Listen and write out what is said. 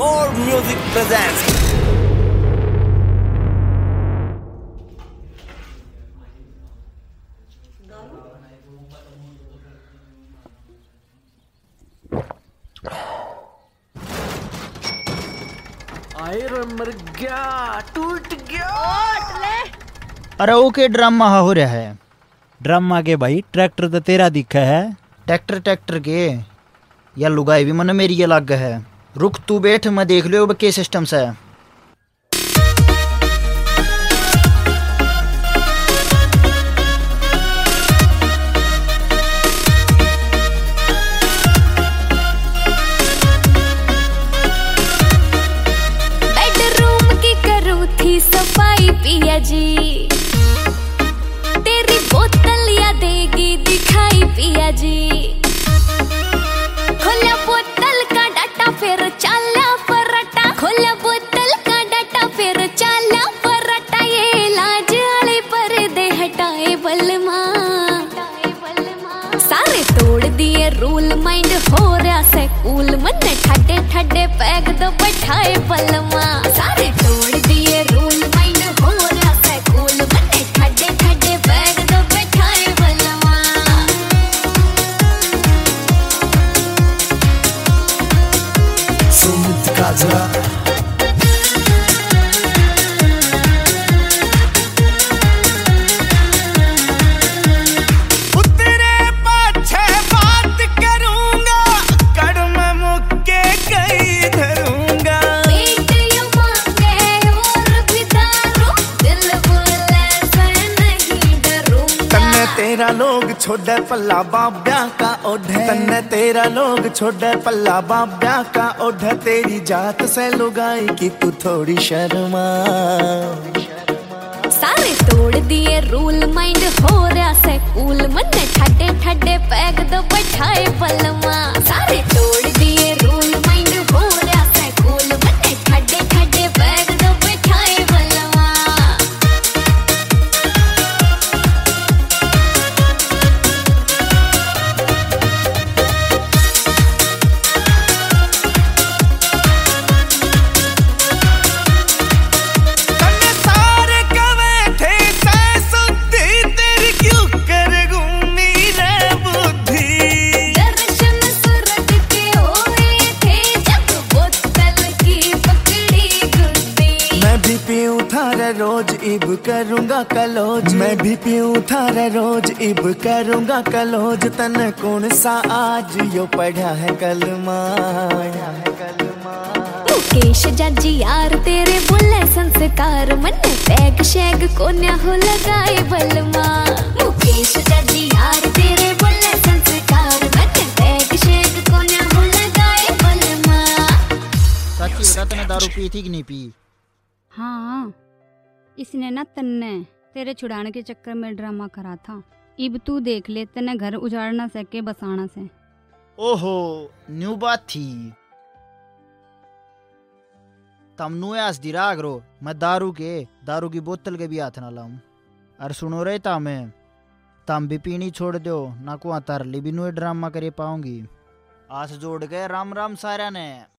More Music presents. मर गया, टूट गया। अरे ओके ड्रामा हो रहा है। ड्रामा के भाई ट्रैक्टर तो तेरा दिखा है। ट्रैक्टर के या लुगाई भी मन मेरी ये लाग है। रुक तू बैठ, मैं देख लियो अब के सिस्टम से। सफाई पिया जी, तेरी बोतल या देगी दिखाई पिया जी। खोला बोतल का डाटा फिर चाला पराठा, खोला बोतल का डाटा फिर चाला पराठा। ये लाज वाले पर्दे हटाए बलमा, सारे तोड़ दिए रूल, माइंड हो रहा से कूल। मन ठड्डे ठड्डे पैग दो बैठाए बलमा, सारे तोड़ दिए रूल। तेरा लोग छोड़े पल्ला बाब्या का ओढ़े, तन्ने तेरा लोग छोड़े पल्ला बाब्या का ओढ़े। तेरी जात से लुगाई की तू थोड़ी शर्मा, सारे तोड़ दिए रूल, माइंड हो रहा से कूल। मन ठड्डे ठड्डे पैग दो बैठाए बलमा, सारे तोड़ दिए रूल, माइंड हो रहा से कूल। मन ठड्डे ठड्डे पैग दो बैठाए बलमा। रोज इब करूंगा कलोज, मैं भी पीऊं थारा रोज इब करूंगा कलोज। तन कौन सा आज यो पढ़ा है कलमा, मुकेश जजी यार तेरे बोले संस्कार। मन पैग शैग को न्या हो लगाए बलमा, मुकेश जजी यार तेरे बोले संस्कार। मन पैग शैग को न्या हो लगाए बलमा। चाची बता तूने दारू पी थी कि नहीं पी? हाँ, इसने ना तन्ने तेरे छुड़ाने के चक्कर में ड्रामा करा था। इब तू देख ले, तने घर उजाड़ ना सके बसाना से। ओहो न्यू बात थी। तम नु आस दिराग रो, मैं दारू की बोतल के भी हाथ ना लाऊं। अरे सुनो रे तम भी पीनी छोड़ दो ना, को तरली भी नु ड्रामा करे पाऊंगी। आस जोड़ के राम राम सारा ने।